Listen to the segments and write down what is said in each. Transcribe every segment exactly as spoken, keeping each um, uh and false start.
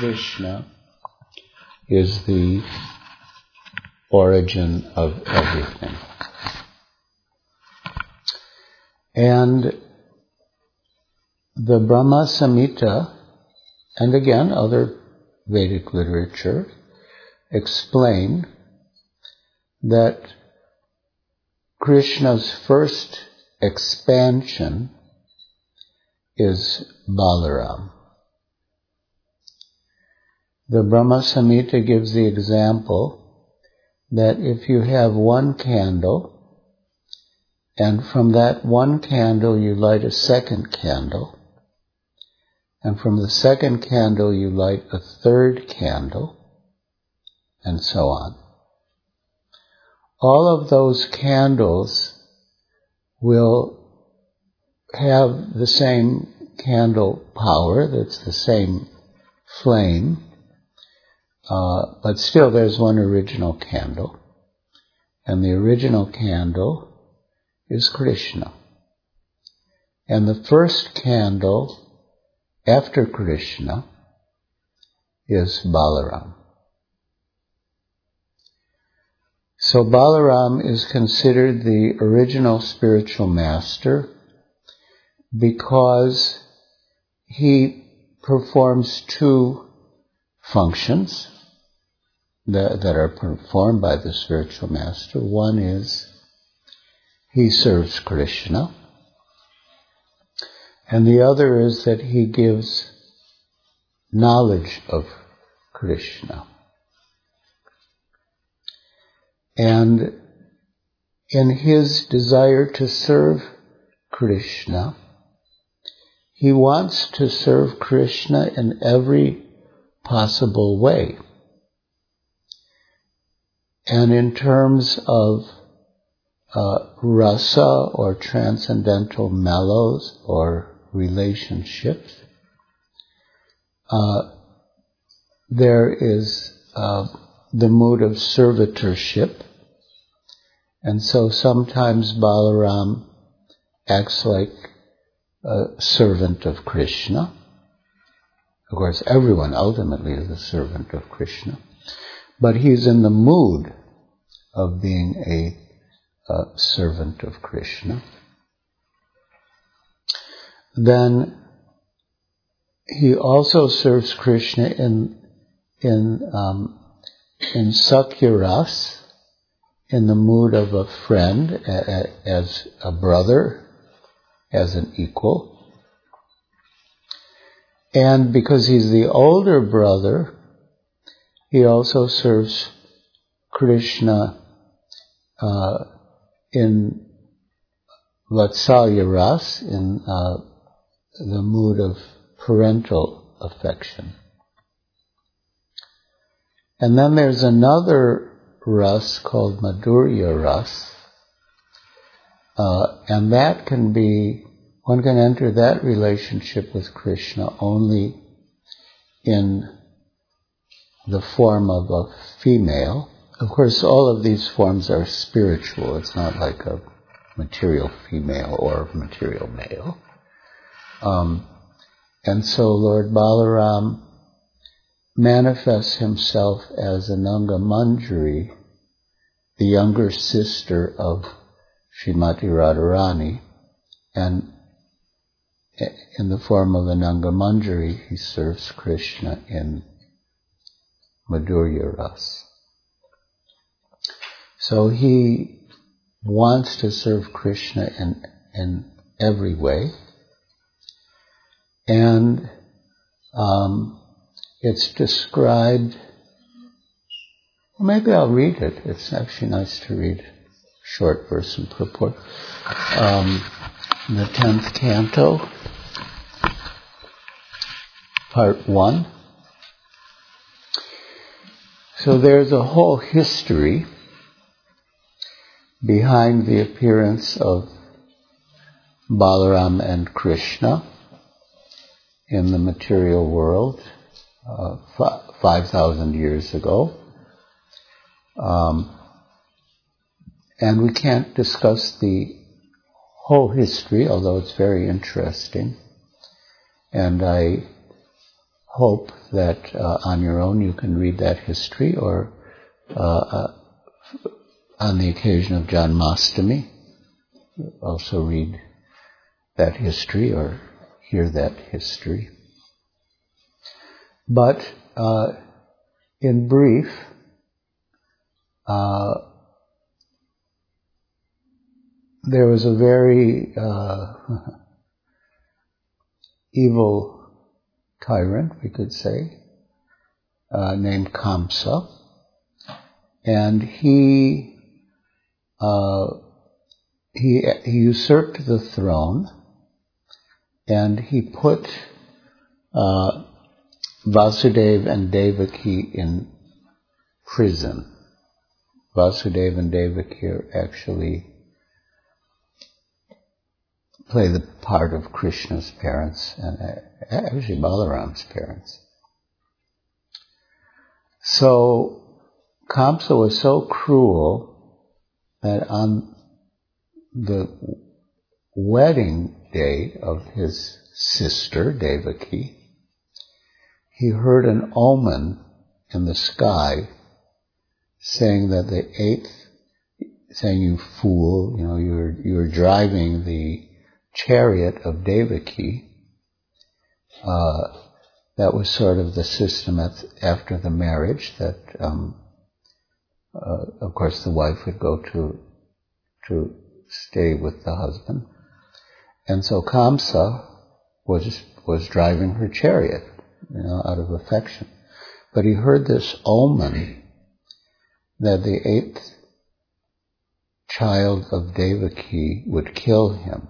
Krishna is the origin of everything. And the Brahma Samhita, and again other Vedic literature, explain that Krishna's first expansion is Balaram. The Brahma Samhita gives the example that if you have one candle, and from that one candle you light a second candle, and from the second candle you light a third candle, and so on. All of those candles will have the same candle power, that's the same flame, uh, but still there's one original candle, and the original candle is Krishna. And the first candle after Krishna is Balaram. So Balaram is considered the original spiritual master because he performs two functions that, that are performed by the spiritual master. One is he serves Krishna, and the other is that he gives knowledge of Krishna. And in his desire to serve Krishna, he wants to serve Krishna in every possible way. And in terms of uh, rasa or transcendental mellows or relationships, uh, there is uh, the mood of servitorship. And so sometimes Balaram acts like a servant of Krishna. Of course, everyone ultimately is a servant of Krishna. But he's in the mood of being a, a servant of Krishna. Then he also serves Krishna in in um, in Sakyaras, in the mood of a friend, a, a, as a brother, as an equal. And because he's the older brother, he also serves Krishna uh, in Vatsalya Ras, in uh, the mood of parental affection. And then there's another ras called Madhurya Ras, uh, and that can be, one can enter that relationship with Krishna only in the form of a female. Of course, all of these forms are spiritual. It's not like a material female or material male. Um, and so Lord Balaram manifests himself as Ananga Manjari, the younger sister of Srimati Radharani, and in the form of Ananga Manjari, he serves Krishna in Madhurya Ras. So he wants to serve Krishna in, in every way, and um, it's described, well, maybe I'll read it. It's actually nice to read short verse and purport. Um, the tenth canto, part one. So there's a whole history behind the appearance of Balaram and Krishna in the material world uh, f- five thousand years ago. Um, and we can't discuss the whole history, although it's very interesting. And I hope that uh, on your own you can read that history, or uh, uh, on the occasion of Janmashtami, also read that history or hear that history. But uh, in brief, uh, there was a very uh, evil tyrant, we could say, uh, named Kamsa, and he uh, he he usurped the throne, and he put uh, Vasudeva and Devaki in prison. Vasudeva and Devaki are actually play the part of Krishna's parents, and actually Balaram's parents. So Kamsa was so cruel that on the wedding day of his sister, Devaki, he heard an omen in the sky saying that the eighth, saying, "You fool, you know, you're you're driving the chariot of Devaki." Uh, that was sort of the system at, after the marriage, that um, uh, of course the wife would go to to stay with the husband, and so Kamsa was was driving her chariot, you know, out of affection. But he heard this omen that the eighth child of Devaki would kill him.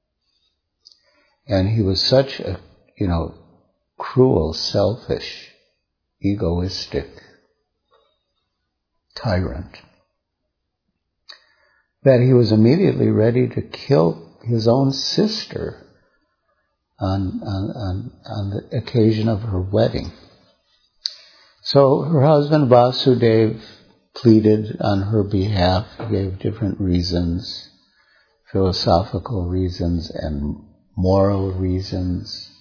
And he was such a, you know, cruel, selfish, egoistic tyrant that he was immediately ready to kill his own sister on, on, on, on the occasion of her wedding. So her husband Vasudeva pleaded on her behalf, gave different reasons, philosophical reasons and moral reasons.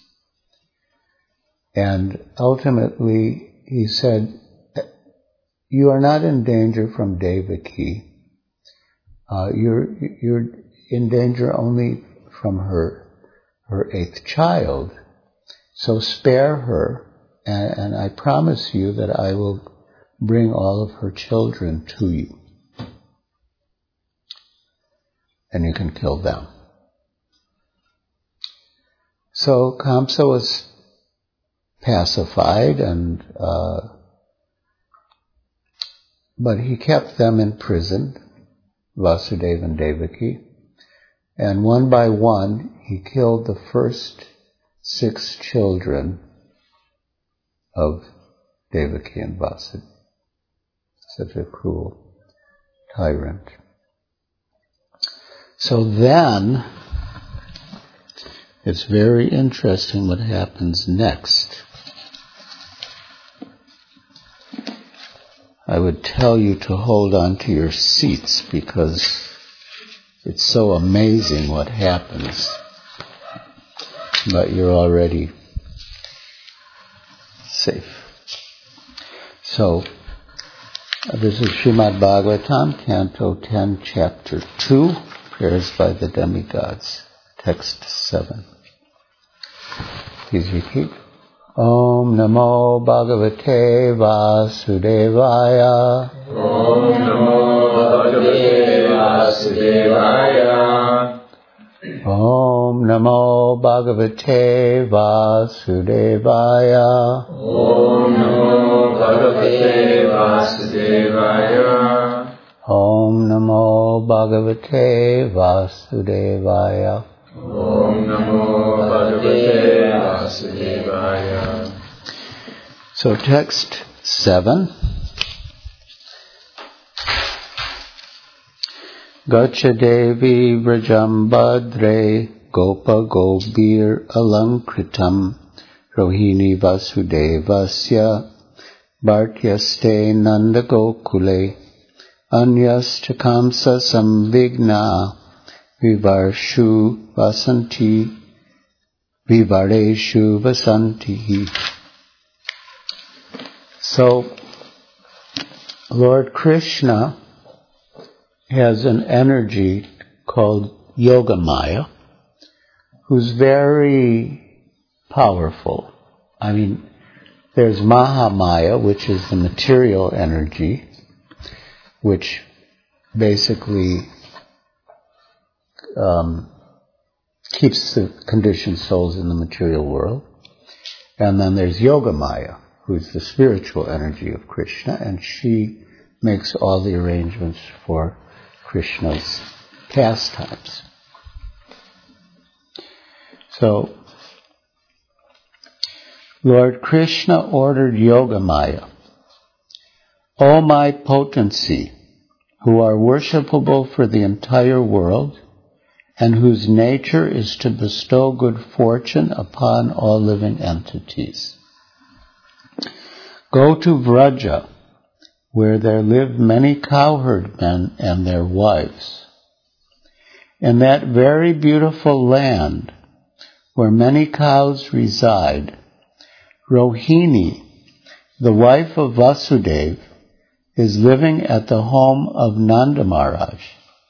And ultimately he said, "You are not in danger from Devaki. Uh, you're, you're in danger only from her, her eighth child. So spare her, and, and I promise you that I will bring all of her children to you. And you can kill them." So Kamsa was pacified, and uh, but he kept them in prison, Vasudeva and Devaki, and one by one he killed the first six children of Devaki and Vasudeva. Such a cruel tyrant. So then, it's very interesting what happens next. I would tell you to hold on to your seats because it's so amazing what happens. But you're already safe. So, this is Srimad Bhagavatam, Canto ten, Chapter two, Prayers by the Demigods, Text seven. Please repeat. Om Namo Bhagavate Vasudevaya. Om Namo Bhagavate Vasudevaya. Om Namo Bhagavate Vasudevaya. Om Namo Bhagavate Vasudevaya. Om Namo Bhagavate Vasudevaya. Om Namo Bhagavate Vasudevaya. So text seven. Gacha Devi Vrajam Badre Gopa Gobir Alankritam Rohini Vasudevasya Bhartyaste Nanda Gokule Anyasta Kamsa Samvigna Vivarshu Vasanti Vivareshu Vasanti. So, Lord Krishna has an energy called Yogamaya, who's very powerful. I mean, there's Mahamaya, which is the material energy, which basically um, keeps the conditioned souls in the material world. And then there's Yogamaya, who's the spiritual energy of Krishna, and she makes all the arrangements for Krishna's pastimes. So, Lord Krishna ordered Yogamaya, O my potency, who are worshipable for the entire world, and whose nature is to bestow good fortune upon all living entities. Go to Vraja, where there live many cowherd men and their wives. In that very beautiful land, where many cows reside, Rohini, the wife of Vasudeva, is living at the home of Nanda Maharaj.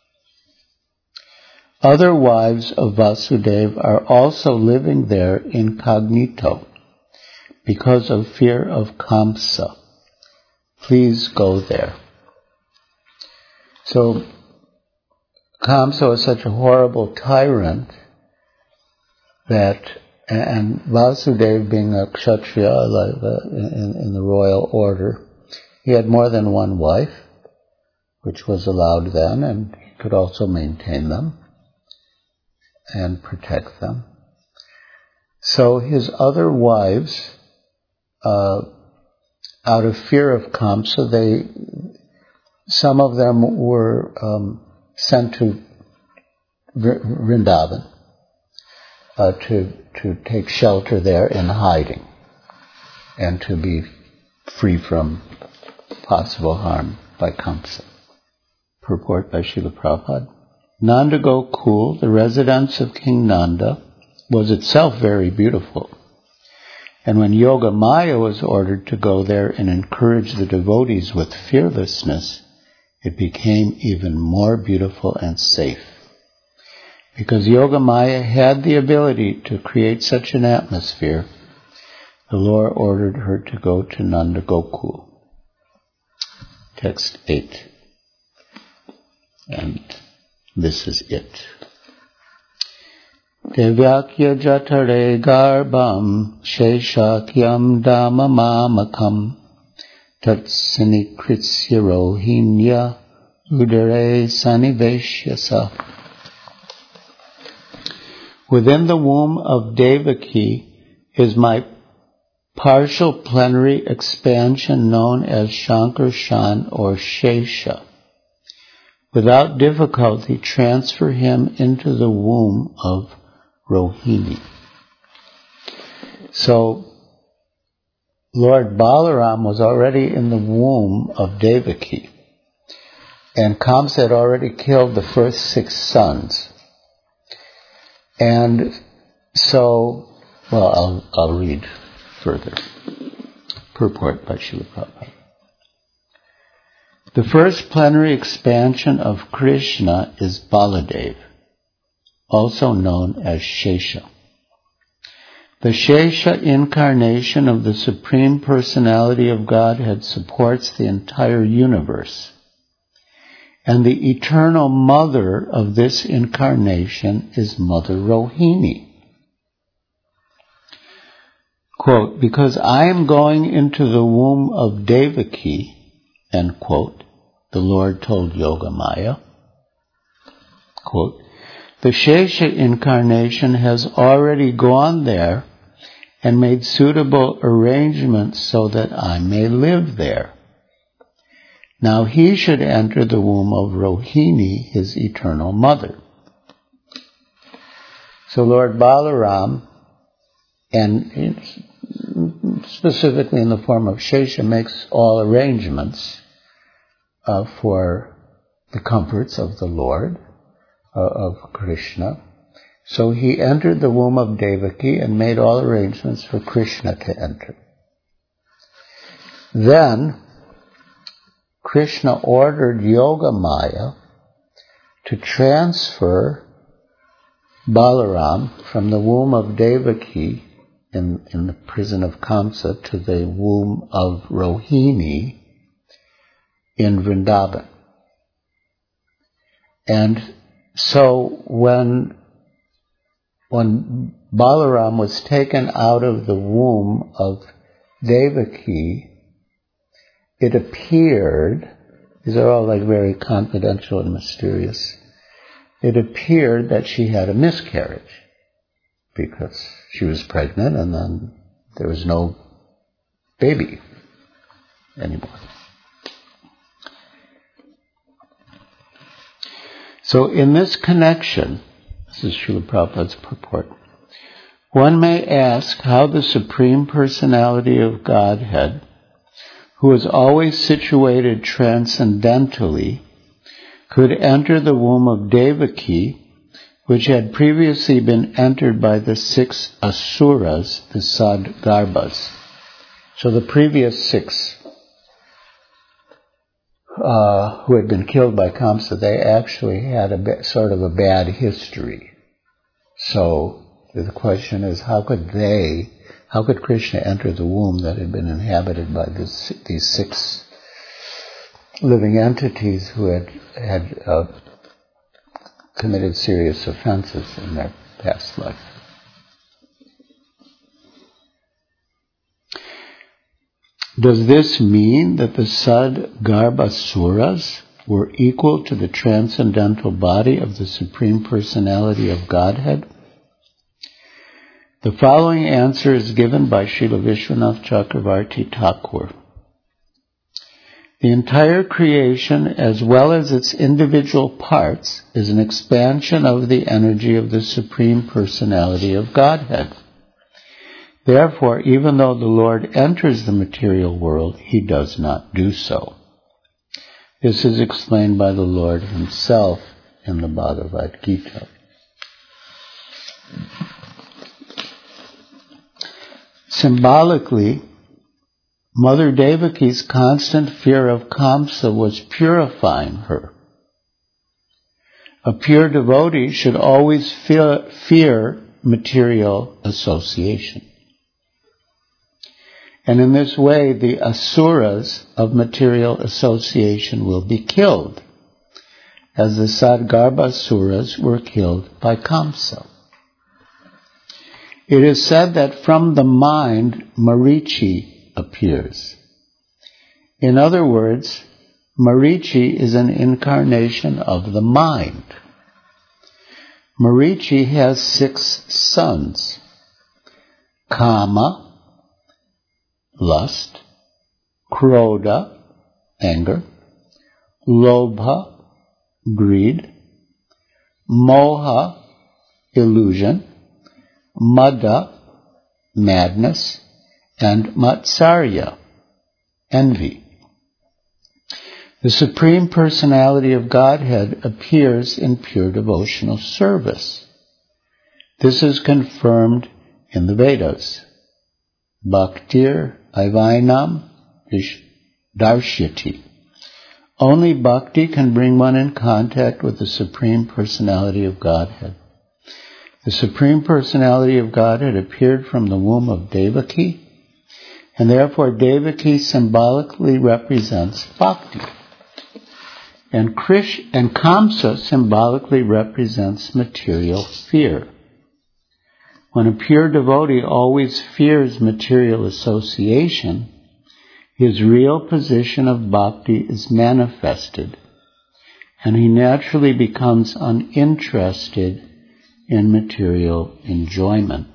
Other wives of Vasudeva are also living there incognito because of fear of Kamsa. Please go there. So, Kamsa is such a horrible tyrant that, and Vasudeva being a kshatriya like, uh, in, in the royal order, he had more than one wife, which was allowed then, and he could also maintain them and protect them. So his other wives, uh, out of fear of Kamsa, they, some of them were um, sent to Vrindavan uh, to to take shelter there in hiding and to be free from possible harm by Kamsa. Purport by Srila Prabhupada. Nanda Gokul, the residence of King Nanda, was itself very beautiful. And when Yogamaya was ordered to go there and encourage the devotees with fearlessness, it became even more beautiful and safe. Because Yogamaya had the ability to create such an atmosphere, the Lord ordered her to go to Nanda Gokul. Text eight. And this is it. Devyakya jatare garbam sheshakyam dhamma mamakam tatsinikritsya rohinya udare saniveshyasa. Within the womb of Devaki is my partial plenary expansion known as Shankarshan or Shesha. Without difficulty, transfer him into the womb of Rohini. So, Lord Balaram was already in the womb of Devaki, and Kamsa had already killed the first six sons. And so, well, I'll, I'll read further. Purport by Srila Prabhupada. The first plenary expansion of Krishna is Baladev, also known as Shesha. The Shesha incarnation of the Supreme Personality of Godhead supports the entire universe. And the eternal mother of this incarnation is Mother Rohini. Quote, because I am going into the womb of Devaki, end quote, the Lord told Yogamaya. Quote, the Shesha incarnation has already gone there and made suitable arrangements so that I may live there. Now he should enter the womb of Rohini, his eternal mother. So Lord Balaram, and specifically in the form of Shesha, makes all arrangements uh, for the comforts of the Lord, uh, of Krishna. So he entered the womb of Devaki and made all arrangements for Krishna to enter. Then Krishna ordered Yogamaya to transfer Balaram from the womb of Devaki in, in the prison of Kamsa to the womb of Rohini in Vrindavan. And so when, when Balaram was taken out of the womb of Devaki, it appeared, these are all like very confidential and mysterious, it appeared that she had a miscarriage because she was pregnant and then there was no baby anymore. So in this connection, this is Srila Prabhupada's purport, one may ask how the Supreme Personality of Godhead, who is always situated transcendentally, could enter the womb of Devaki, which had previously been entered by the six asuras, the Sadgarbhas. So the previous six uh, who had been killed by Kamsa, they actually had a bit, sort of a bad history. So the question is, how could they, how could Krishna enter the womb that had been inhabited by this, these six living entities who had had uh, committed serious offenses in their past life? Does this mean that the Sadgarbhasuras were equal to the transcendental body of the Supreme Personality of Godhead? The following answer is given by Srila Vishwanath Chakravarti Thakur. The entire creation, as well as its individual parts, is an expansion of the energy of the Supreme Personality of Godhead. Therefore, even though the Lord enters the material world, he does not do so. This is explained by the Lord himself in the Bhagavad Gita. Symbolically, Mother Devaki's constant fear of Kamsa was purifying her. A pure devotee should always fear, fear material association. And in this way, the asuras of material association will be killed, as the Sadgarbhasuras were killed by Kamsa. It is said that from the mind, Marichi appears. In other words, Marichi is an incarnation of the mind. Marichi has six sons: Kama, lust; Krodha, anger; Lobha, greed; Moha, illusion; Mada, madness; and Matsarya, envy. The Supreme Personality of Godhead appears in pure devotional service. This is confirmed in the Vedas. Bhaktir Aivainam Darshyati. Only bhakti can bring one in contact with the Supreme Personality of Godhead. The Supreme Personality of Godhead appeared from the womb of Devaki, and therefore Devaki symbolically represents bhakti. And Krish and Kamsa symbolically represents material fear. When a pure devotee always fears material association, his real position of bhakti is manifested, and he naturally becomes uninterested in material enjoyment.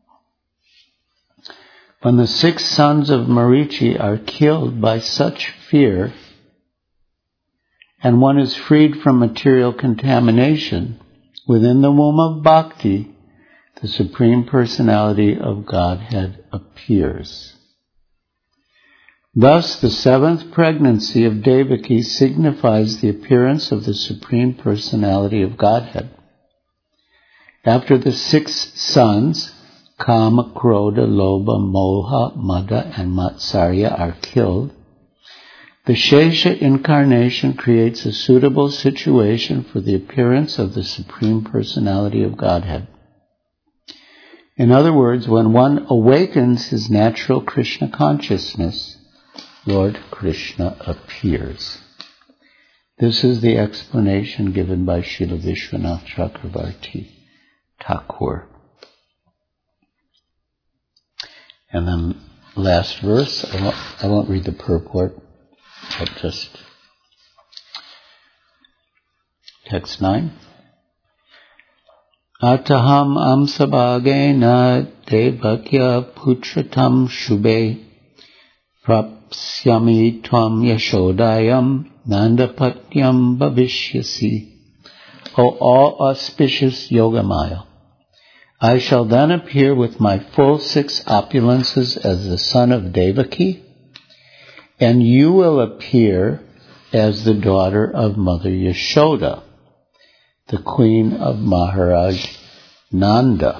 When the six sons of Marichi are killed by such fear, and one is freed from material contamination, within the womb of bhakti, the Supreme Personality of Godhead appears. Thus, the seventh pregnancy of Devaki signifies the appearance of the Supreme Personality of Godhead. After the six sons, Kama, Krodha, Lobha, Moha, Mada, and Matsarya are killed, the Shesha incarnation creates a suitable situation for the appearance of the Supreme Personality of Godhead. In other words, when one awakens his natural Krishna consciousness, Lord Krishna appears. This is the explanation given by Srila Vishwanath Chakravarti Thakur. And then last verse, I won't, I won't read the purport, but just text nine. Ataham amsabhagena devakya putratam shubhe prapsyami tvam yashodayam nandapatyam bhavishyasi. O all auspicious Yogamaya, I shall then appear with my full six opulences as the son of Devaki, and you will appear as the daughter of Mother Yashoda, the queen of Maharaj Nanda.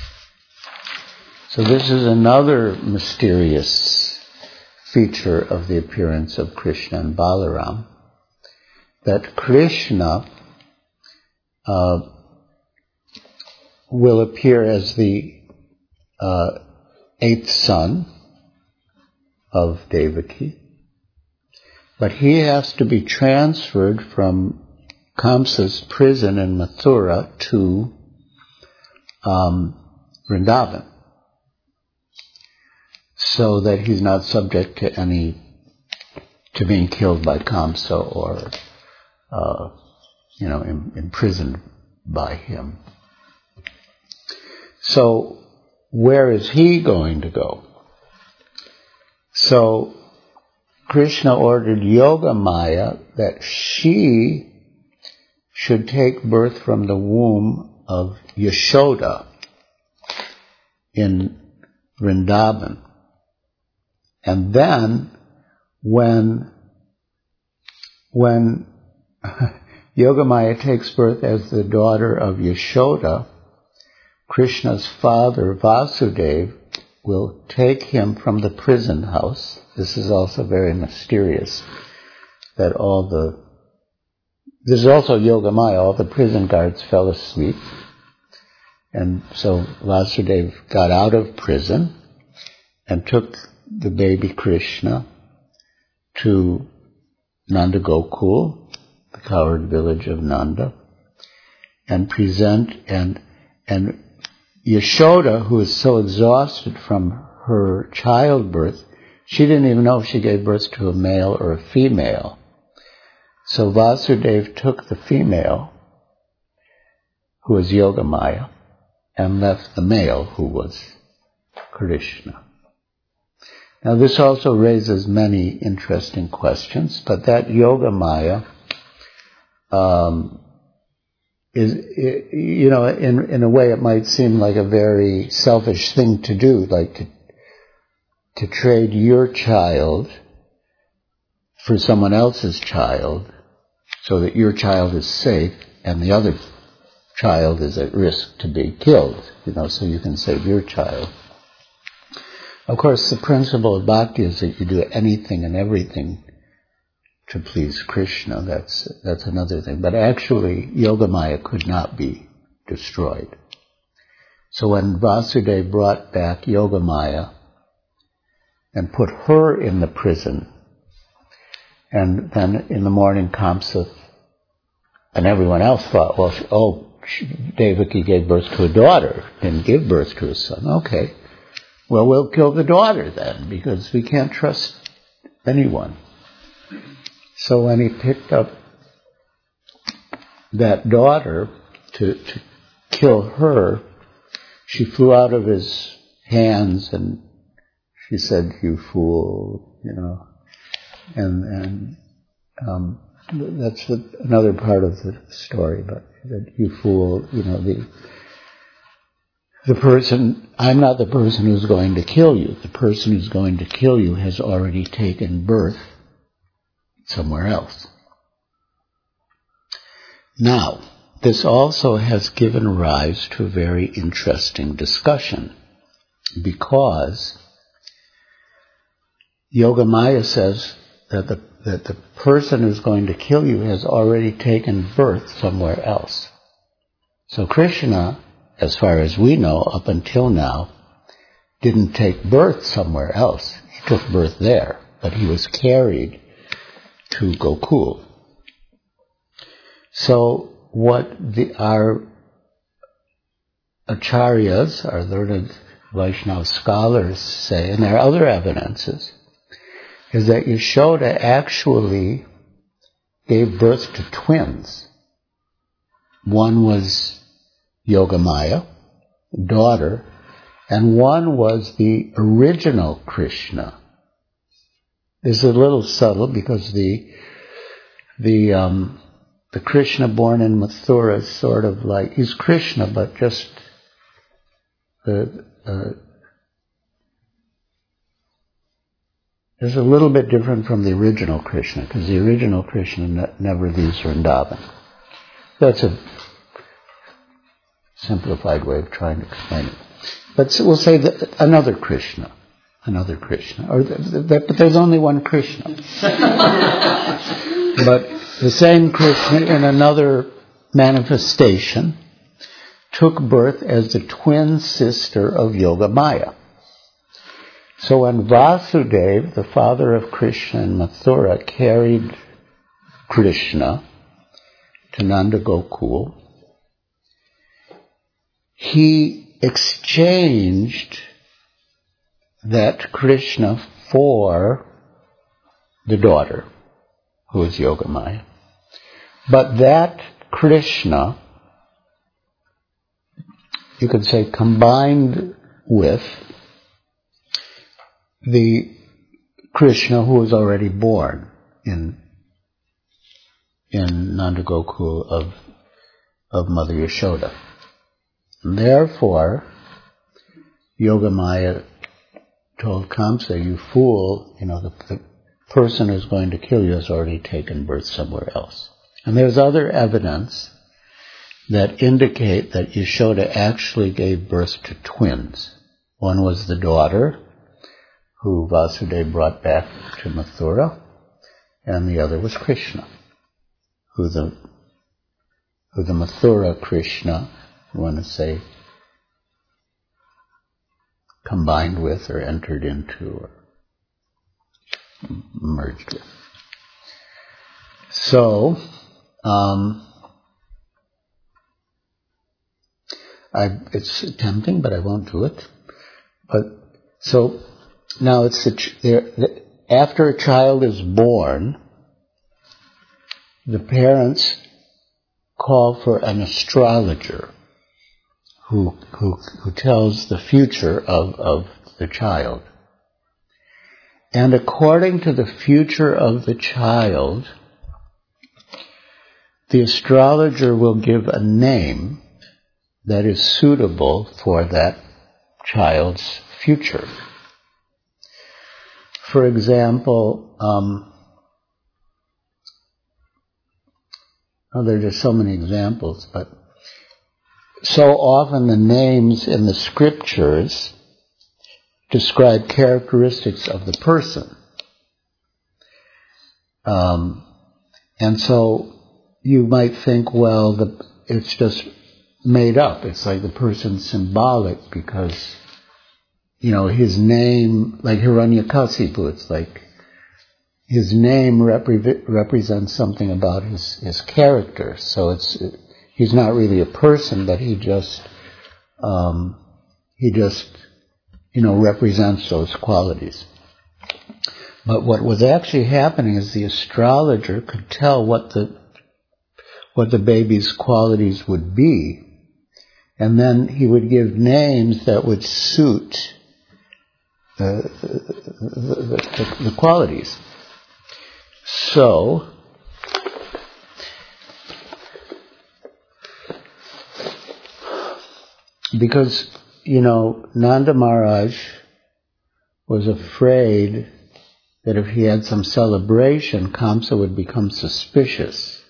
So this is another mysterious feature of the appearance of Krishna and Balaram, that Krishna uh, will appear as the uh, eighth son of Devaki, but he has to be transferred from Kamsa's prison in Mathura to um, Vrindavan, so that he's not subject to any, to being killed by Kamsa or, uh, you know, im- imprisoned by him. So, where is he going to go? So, Krishna ordered Yogamaya that she should take birth from the womb of Yashoda in Vrindavan. And then, when, when Yogamaya takes birth as the daughter of Yashoda, Krishna's father, Vasudeva, will take him from the prison house. This is also very mysterious, that all the, this is also Yogamaya, all the prison guards fell asleep. And so Vasudeva got out of prison and took the baby Krishna to Nanda Gokul, the cowherd village of Nanda, and present, and, and Yashoda, who is so exhausted from her childbirth, she didn't even know if she gave birth to a male or a female. So Vasudeva took the female, who was Yogamaya, and left the male, who was Krishna. Now this also raises many interesting questions, but that Yogamaya um, is, you know, in in a way it might seem like a very selfish thing to do, like to to trade your child for someone else's child so that your child is safe and the other child is at risk to be killed, you know, so you can save your child. Of course, the principle of bhakti is that you do anything and everything to please Krishna. That's that's another thing. But actually, Yogamaya could not be destroyed. So when Vasudeva brought back Yogamaya and put her in the prison, and then in the morning Kamsa and everyone else thought, well, oh, Devaki gave birth to a daughter, didn't give birth to a son. Okay. Well, we'll kill the daughter then, because we can't trust anyone. So when he picked up that daughter to, to kill her, she flew out of his hands and she said, "You fool," you know. And, and um, that's another part of the story, but she said, "You fool," you know, the... The person, I'm not the person who's going to kill you. The person who's going to kill you has already taken birth somewhere else. Now, this also has given rise to a very interesting discussion. because Yogamaya says that the, that the person who's going to kill you has already taken birth somewhere else. So Krishna, as far as we know, up until now, didn't take birth somewhere else. He took birth there, but he was carried to Gokul. So what the, our acharyas, our learned Vaishnava scholars say, and there are other evidences, is that Yashoda actually gave birth to twins. One was Yogamaya, daughter, and one was the original Krishna. This is a little subtle because the the um, the Krishna born in Mathura is sort of like, he's Krishna, but just the uh, is a little bit different from the original Krishna, because the original Krishna ne- never leaves Vrindavan. That's a simplified way of trying to explain it. But we'll say that another Krishna, another Krishna, or th- th- but there's only one Krishna. But the same Krishna in another manifestation took birth as the twin sister of Yogamaya. So when Vasudeva, the father of Krishna in Mathura, carried Krishna to Nanda Gokul, he exchanged that Krishna for the daughter, who is Yogamaya. But that Krishna, you could say, combined with the Krishna who was already born in in Nanda Gokul of of Mother Yashoda. And therefore, Yogamaya told Kamsa, "You fool! You know the, the person who's going to kill you has already taken birth somewhere else." And there's other evidence that indicate that Yashoda actually gave birth to twins. One was the daughter, who Vasudeva brought back to Mathura, and the other was Krishna, who the who the Mathura Krishna, you want to say, combined with or entered into or merged with. So, um, I, it's tempting, but I won't do it. But so. Now, it's the, the, after a child is born, the parents call for an astrologer who who, who tells the future of, of the child. And according to the future of the child, the astrologer will give a name that is suitable for that child's future. For example, um, oh, there are just so many examples, but so often the names in the scriptures describe characteristics of the person. Um, and so you might think, well, the, it's just made up. It's like the person's symbolic because, you know, his name, like Hiranyakasipu, it's like his name repre- represents something about his, his character. So it's he's not really a person, but he just um, he just you know represents those qualities. But what was actually happening is the astrologer could tell what the what the baby's qualities would be, and then he would give names that would suit Uh, the, the, the qualities. So, because, you know, Nanda Maharaj was afraid that if he had some celebration, Kamsa would become suspicious.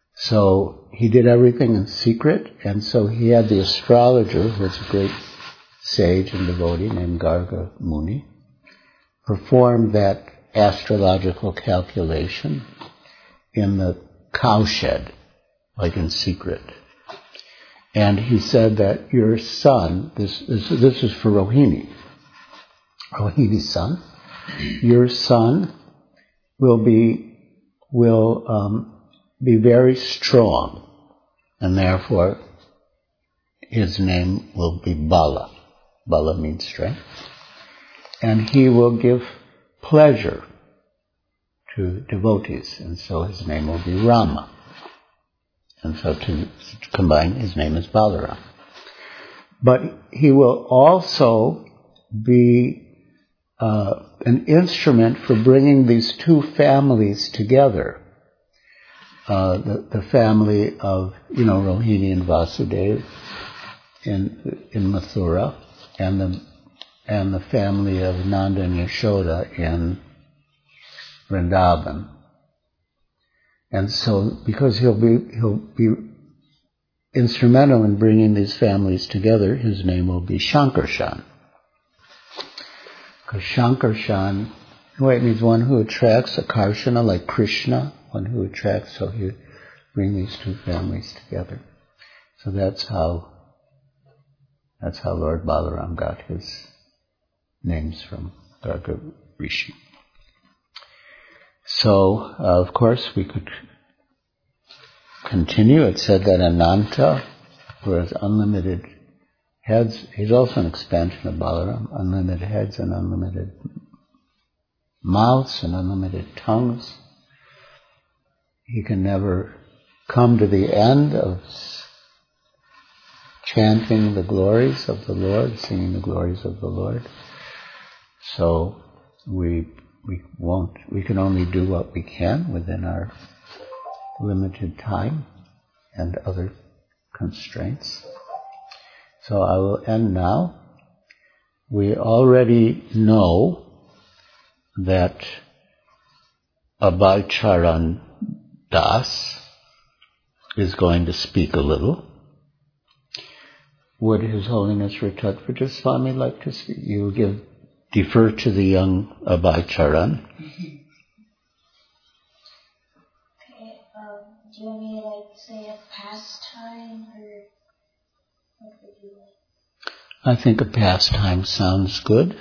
So he did everything in secret, and so he had the astrologer, who was a great sage and devotee named Garga Muni, performed that astrological calculation in the cowshed, like in secret. And he said that your son, this, this, this is for Rohini, Rohini's son, your son will be, will um, be very strong, and therefore his name will be Bala. Bala means strength. And he will give pleasure to devotees, and so his name will be Rama. And so to, to combine, his name is Balaram. But he will also be uh, an instrument for bringing these two families together. Uh, the, the family of, you know, Rohini and Vasudeva in in Mathura, and the and the family of Nanda and Yashoda in Vrindavan. And so, because he'll be he'll be instrumental in bringing these families together, his name will be Shankarshan. Because Shankarshan, well, it means one who attracts, a Karshana, like Krishna, one who attracts, so he'll bring these two families together. So that's how that's how Lord Balaram got his names from Garga Rishi. So, uh, of course, we could continue. It said that Ananta, who has unlimited heads, he's also an expansion of Balaram, unlimited heads and unlimited mouths and unlimited tongues. He can never come to the end of chanting the glories of the Lord, singing the glories of the Lord. So we we won't, we can only do what we can within our limited time and other constraints. So I will end now. We already know that Abhaycharan Das is going to speak a little. Would His Holiness Ritatvija Swami like to speak? You will give, defer to the young Abhaycharan. Okay, um, do you want me to like say a pastime or what would you like? I think a pastime sounds good.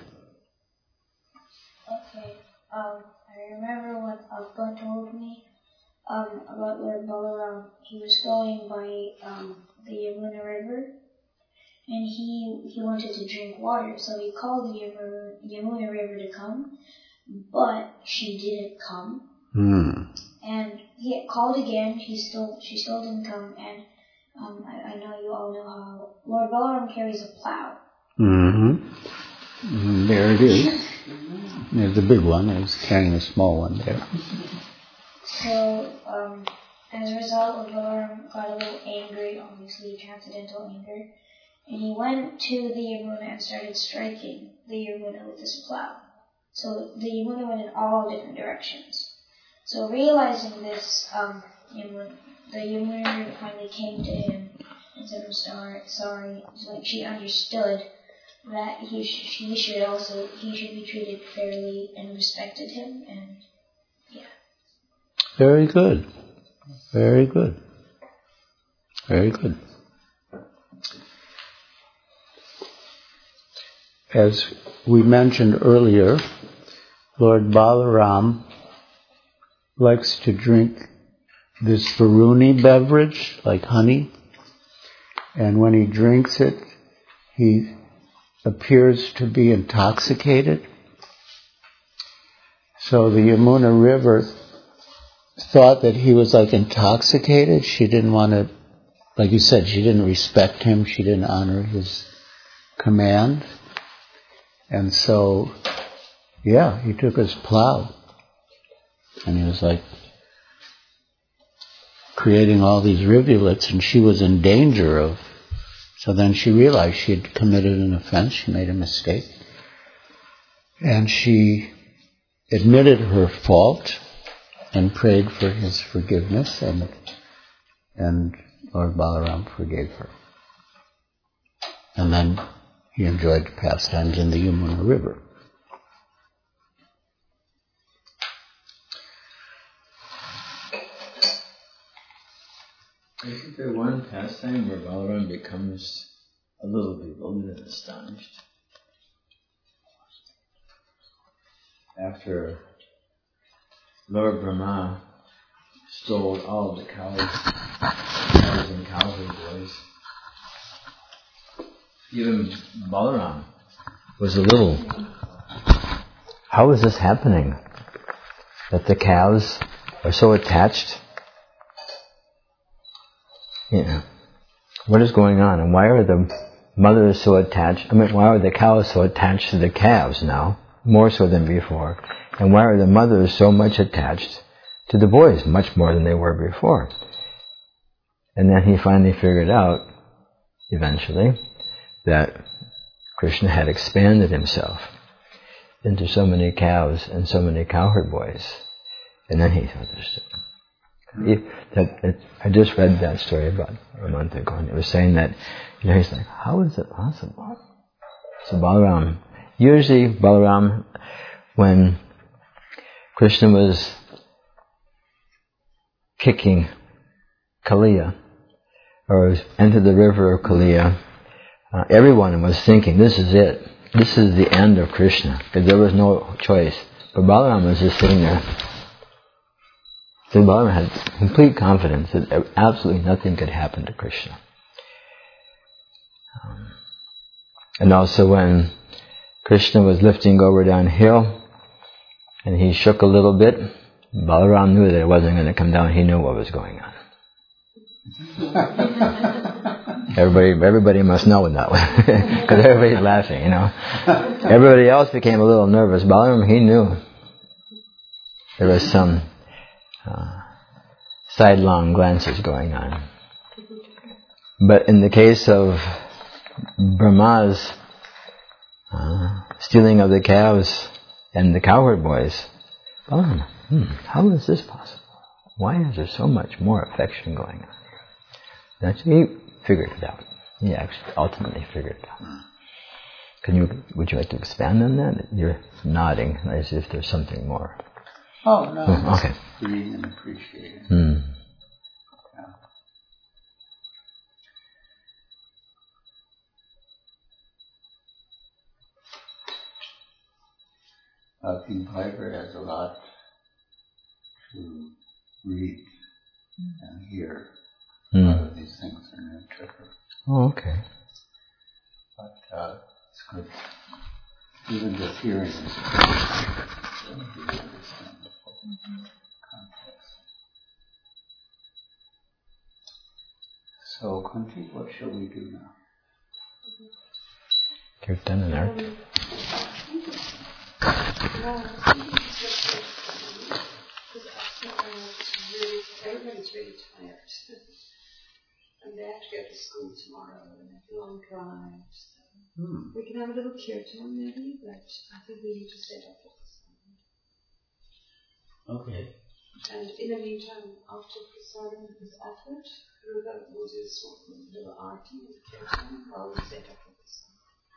Okay, um, I remember when Abba told me um, about Lord Balaram. He was going by um, the Yamuna River, and he he wanted to drink water, so he called the Yamuna, Yamuna River to come, but she didn't come. Hmm. And he called again. She still she still didn't come. And um, I, I know you all know how Lord Balaram carries a plow. Mm-hmm. Mm, there it is. There's a big one. I was carrying a small one there. So um, as a result, Lord Balaram got a little angry, obviously transcendental anger, and he went to the Yamuna and started striking the Yamuna with his plow. So the Yamuna went in all different directions. So realizing this, um, Yamuna, the Yamuna finally came to him and said, "I'm sorry, sorry." So like she understood that he sh- he should also he should be treated fairly and respected him, and yeah. Very good. Very good. Very good. As we mentioned earlier, Lord Balaram likes to drink this Varuni beverage, like honey, and when he drinks it, he appears to be intoxicated. So the Yamuna River thought that he was like intoxicated. She didn't want to, like you said, she didn't respect him, she didn't honor his command. And so, yeah, he took his plow. And he was like creating all these rivulets, and she was in danger of. So then she realized she had committed an offense, she made a mistake. And she admitted her fault and prayed for his forgiveness, and and Lord Balaram forgave her. And then he enjoyed the pastimes in the Yamuna River. Isn't there one pastime where Balaram becomes a little bewildered and astonished? After Lord Brahma stole all the cows, cows and cowherd boys, even Balaram was a little, how is this happening? That the cows are so attached? Yeah. What is going on? And why are the mothers so attached? I mean, why are the cows so attached to the calves now, more so than before? And why are the mothers so much attached to the boys, much more than they were before? And then he finally figured out, eventually, that Krishna had expanded himself into so many cows and so many cowherd boys. And then he understood. He, that, it, I just read that story about a month ago, and it was saying that, you know, he's like, how is it possible? So Balaram, usually Balaram, when Krishna was kicking Kaliya, or entered the river of Kaliya, uh, everyone was thinking, this is it. This is the end of Krishna, because there was no choice. But Balaram was just sitting there. So Balaram had complete confidence that absolutely nothing could happen to Krishna. Um, and also when Krishna was lifting over downhill, and he shook a little bit, Balaram knew that it wasn't going to come down. He knew what was going on. everybody, everybody must know that way, because everybody's laughing, you know. Everybody else became a little nervous. Balaram, he knew there was some Uh, sidelong glances going on. But in the case of Brahma's uh, stealing of the cows and the cowherd boys, oh, hmm, how is this possible? Why is there so much more affection going on here? That's, he figured it out. He actually ultimately figured it out. Can you? Would you like to expand on that? You're nodding as if there's something more. Oh, no. Oh, okay. Reading and appreciating. Mm. Yeah. Uh, King Piper has a lot to read and hear. Mm. A lot of these things are new to her. Oh, okay. But uh, it's good. Even just hearing this. So, Kunti, what shall we do now? Kirtan and art. Everybody's really tired. And they have to go to school tomorrow and have long drives. So hmm. We can have a little kirtan maybe, but I think we need to set up at the sun. Okay. And in the meantime, after prasadam this effort, Ruda will do a little arti and kirtan while we set up at the sun.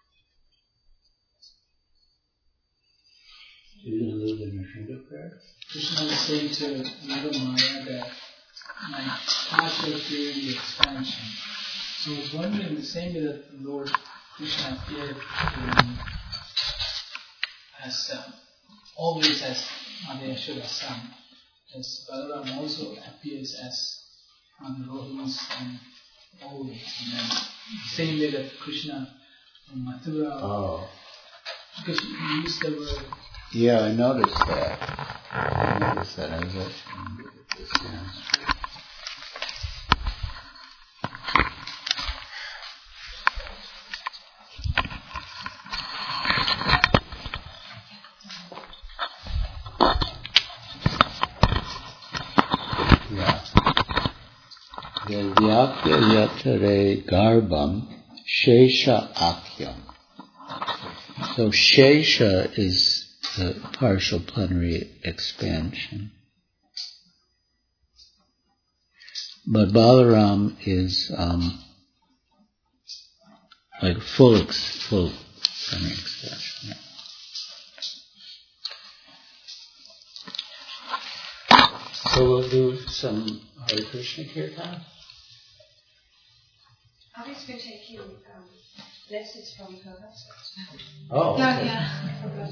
You're going to live in your Shinto prayer? Krishna was saying to Mother Maya that my heart will feel the expansion. So I was wondering, the same way that the Lord Krishna appeared in, as um, always as Mother Yashoda's son, as Balaram also appears as um, Rohin's son always. And then the same way that Krishna from Mathura, oh. because he used the word. Yeah, I noticed that. I noticed that. I was actually this, yeah. Yeah. Vyapya yatare garbam shesha akyam. So shesha is the partial plenary expansion. But Balaram is um, like full, ex- full kind of expression. Yeah. So we'll do some Hare Krishna Kirtan. I was going to take you um, letters from her husband. Oh, Yeah, okay. yeah. I forgot